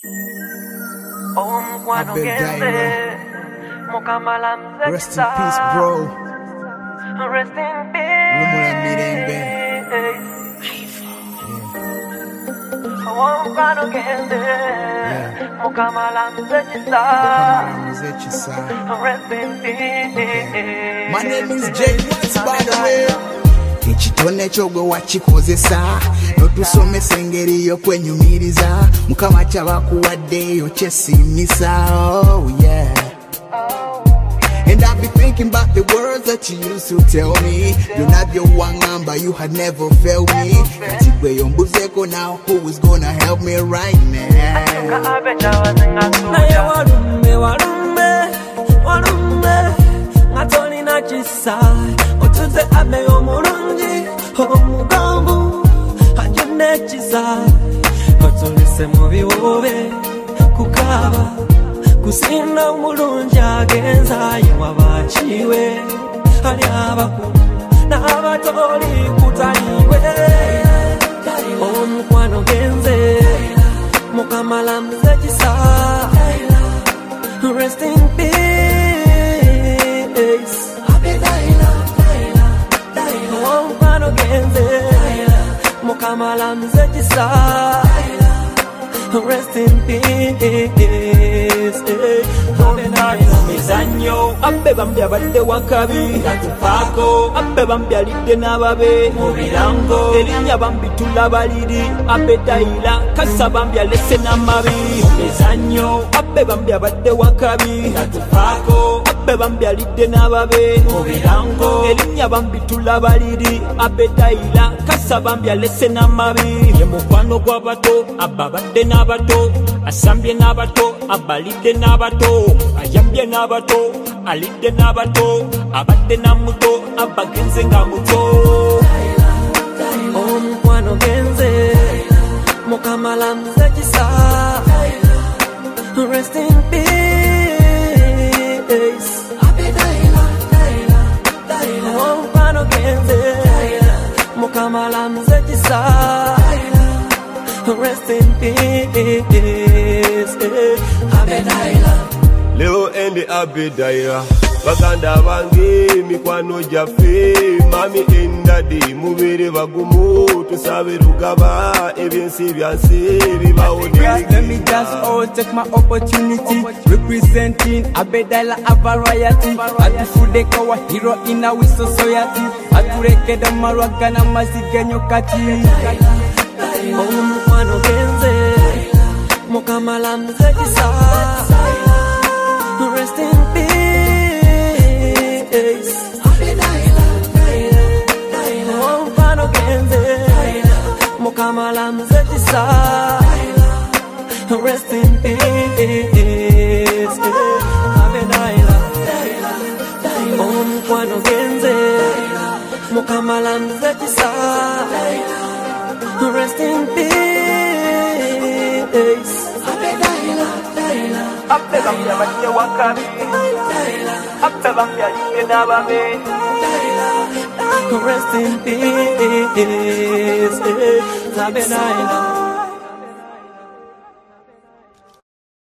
Rest in peace, bro. Rest in peace. My name is Jay Watts, by the way. Ekitone kyogwe wakikozesa notusomesa engeri y'okwenyumiriza Mukama kyabakuwaddeyo kyesimisa. Oh yeah. And I've been thinking about the words that you used to tell me. You're not your one number, you had never failed me. Katigwe yombuzeko now, who is gonna help me right now? Ngatoni na chisa otuze ame omulungi omugambu ajune chisa otulise mu biwobe kukaba kusinda omulungi agenza yewa bakiwe ali abakulu n'abatoli kutaliwe omukwano genze Mukama lamuze kisa. Rest in peace. Omukwano genze Mukama lamuze kisa. Rest in peace. Mizanyo abbe bambya badde wakabi tatufako abbe bambya lidde n'ababe mu birango erinnya bambitula baliri abbe dayila kasa bambya lese n'amabi. Mizanyo abbe bambya badde wakabi tatufako abbe bambya lidde n'ababe mu birango erinnya bambitula baliri abbe dayila kasa bambya lese n'amabi. Ye mukwano gw'abato abba badde n'abato asambye n'abato abalidde n'abato ayambye n'abato alidde n'abato abadde n'amuto abagenze nga muto. Omukwano genze Mukama lamuze kisa. Rest in peace. Omukwano genze Mukama lamuze kisa. Rest in peace. Abedaila Leo endi Abedaila baganda bange mikwano jaffe mami endadi mubere bagumu tusabe rugaba ebyensi byansi bibawone. Let me just take my opportunity representing Abedaila a variety. Atufudeka wa hero in our society. Aturekeda marwaga na mazigenyo kati. Omukwano genze Mukama lamuze kisa. Rest in peace. Omukwano genze Mukama lamuze kisa. Rest in peace. Abedaila omukwano genze Mukama lamuze kisa. Rest in peace. Abbe bambya badde wakabi abbe bambya lidde n'ababe. Rest in peace. Abedaila